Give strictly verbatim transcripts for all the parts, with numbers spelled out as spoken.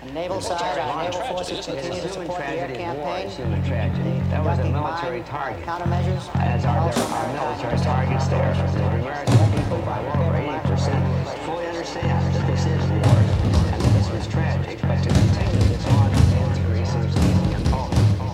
naval side, our naval forces continue to support the air campaign. Human tragedy. That was a military target. Countermeasures. As are there are military targets there. The American people, by well over eighty percent, fully understand that this is war and that this was tragic, but to continue this on and through seems to be impossible.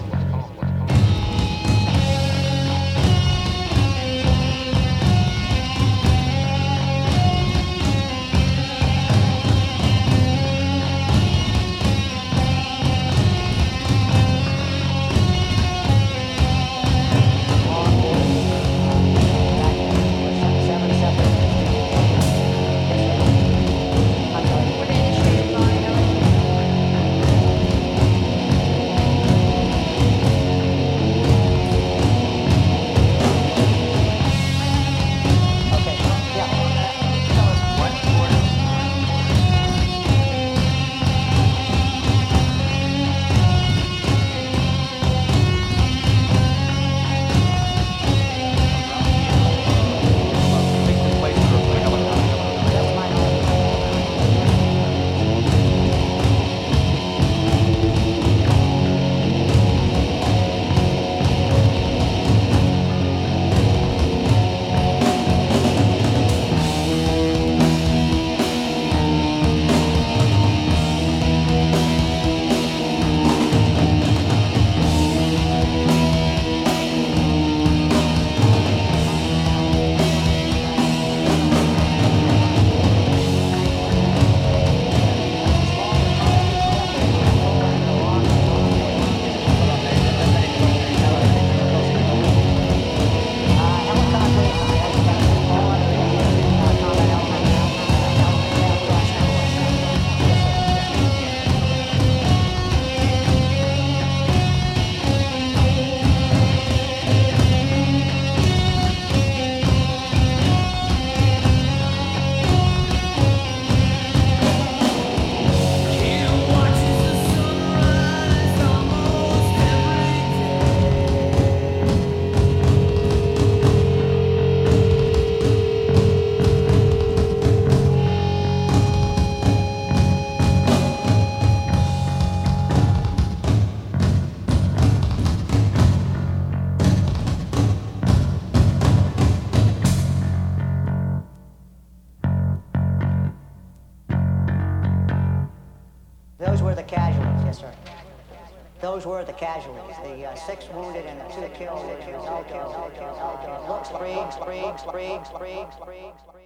Those were the casualties, yes, sir. Those were the casualties. The uh, six wounded and the two killed. Looks, Briggs, Briggs, Briggs, Briggs, Briggs, Briggs.